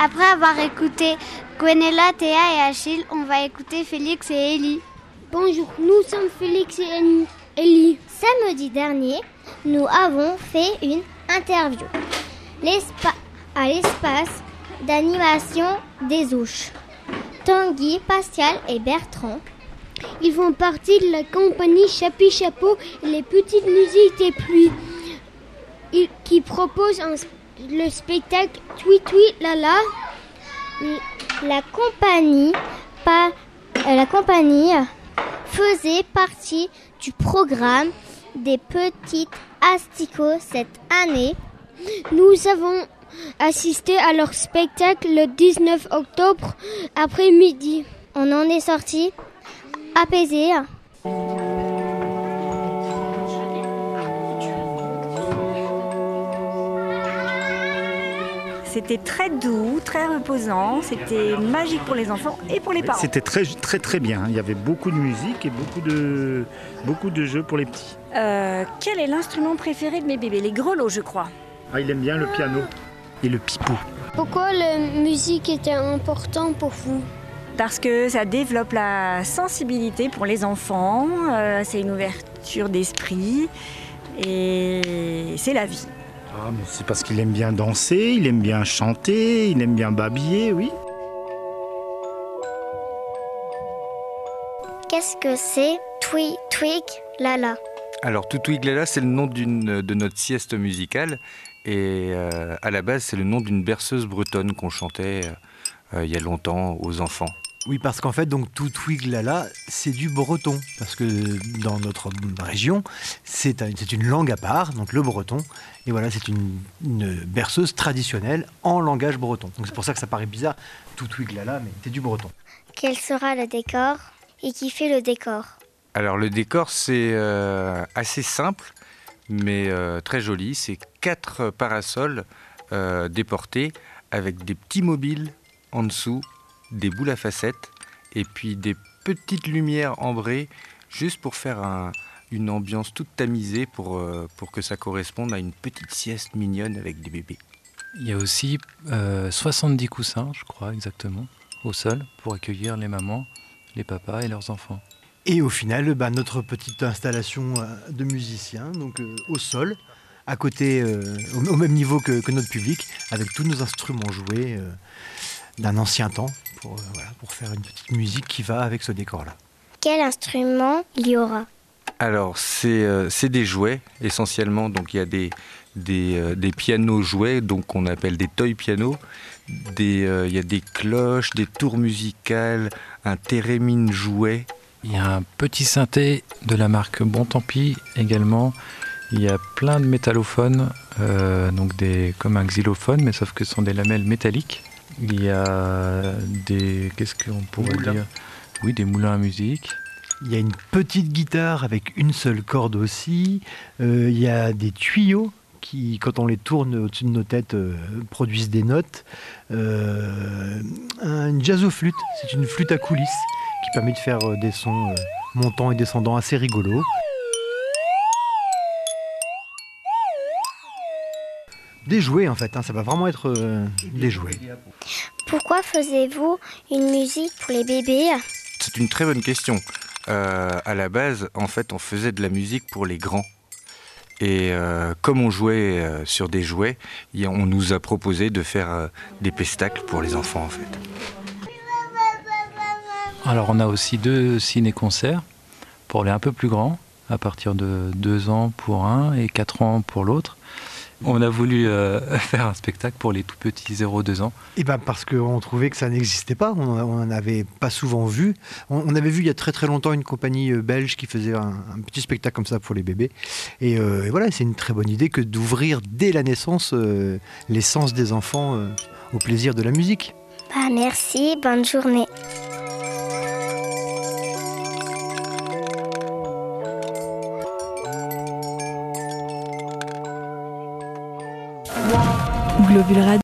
Après avoir écouté Gwenella, Théa et Achille, on va écouter Félix et Ellie. Bonjour, nous sommes Félix et Ellie. Samedi dernier, nous avons fait une interview à l'espace d'animation des Ouches. Tanguy, Pascal et Bertrand. Ils font partie de la compagnie Chapi Chapeau et les petites musiques des pluies qui proposent le spectacle Tui Tui Lala. La compagnie faisait partie du programme des petites asticots cette année. Nous avons assisté à leur spectacle le 19 octobre après-midi. On en est sorti apaisés. C'était très doux, très reposant, c'était magique pour les enfants et pour les parents. C'était très très très bien, il y avait beaucoup de musique et beaucoup de jeux pour les petits. Quel est l'instrument préféré de mes bébés? Les grelots, je crois. Ah, il aime bien le piano et le pipeau. Pourquoi la musique était importante pour vous? Parce que ça développe la sensibilité pour les enfants, c'est une ouverture d'esprit et c'est la vie. Ah, mais c'est parce qu'il aime bien danser, il aime bien chanter, il aime bien babiller, oui. Qu'est-ce que c'est Tui Twig Lala? Alors Toutouig Lala, c'est le nom de notre sieste musicale et à la base c'est le nom d'une berceuse bretonne qu'on chantait il y a longtemps aux enfants. Oui, parce qu'en fait, donc Toutouig Lala, c'est du breton. Parce que dans notre région, c'est une langue à part, donc le breton. Et voilà, c'est une berceuse traditionnelle en langage breton. Donc c'est pour ça que ça paraît bizarre, Toutouig Lala, mais c'est du breton. Quel sera le décor et qui fait le décor? Alors le décor, c'est assez simple, mais très joli. C'est 4 parasols déportés avec des petits mobiles en dessous, des boules à facettes et puis des petites lumières ambrées juste pour faire une ambiance toute tamisée pour que ça corresponde à une petite sieste mignonne avec des bébés. Il y a aussi 70 coussins, je crois exactement, au sol pour accueillir les mamans, les papas et leurs enfants. Et au final, notre petite installation de musiciens, donc au sol, à côté, au même niveau que notre public, avec tous nos instruments joués d'un ancien temps, pour faire une petite musique qui va avec ce décor-là. Quel instrument il y aura? Alors, c'est des jouets, essentiellement. Donc, il y a des pianos jouets, donc qu'on appelle des toy pianos. Il y a des cloches, des tours musicales, un thérémine jouet. Il y a un petit synthé de la marque Bon Tant Pis également. Il y a plein de métallophones, donc comme un xylophone, mais sauf que ce sont des lamelles métalliques. Il y a qu'est-ce qu'on pourrait dire? Oui, des moulins à musique. Il y a une petite guitare avec une seule corde aussi. Il y a des tuyaux qui, quand on les tourne au-dessus de nos têtes, produisent des notes. Une jazzoflûte, c'est une flûte à coulisses qui permet de faire des sons montants et descendants assez rigolos. Des jouets en fait, ça va vraiment être des jouets. Pourquoi faisiez-vous une musique pour les bébés? C'est une très bonne question. À la base, en fait, on faisait de la musique pour les grands. Et comme on jouait sur des jouets, on nous a proposé de faire des pestacles pour les enfants en fait. Alors on a aussi 2 ciné-concerts pour les un peu plus grands, à partir de 2 ans pour un et 4 ans pour l'autre. On a voulu faire un spectacle pour les tout petits 0-2 ans. Et parce qu'on trouvait que ça n'existait pas, on n'en avait pas souvent vu. On avait vu il y a très très longtemps une compagnie belge qui faisait un petit spectacle comme ça pour les bébés. Et voilà, c'est une très bonne idée que d'ouvrir dès la naissance les sens des enfants au plaisir de la musique. Merci, bonne journée. Globule Radio.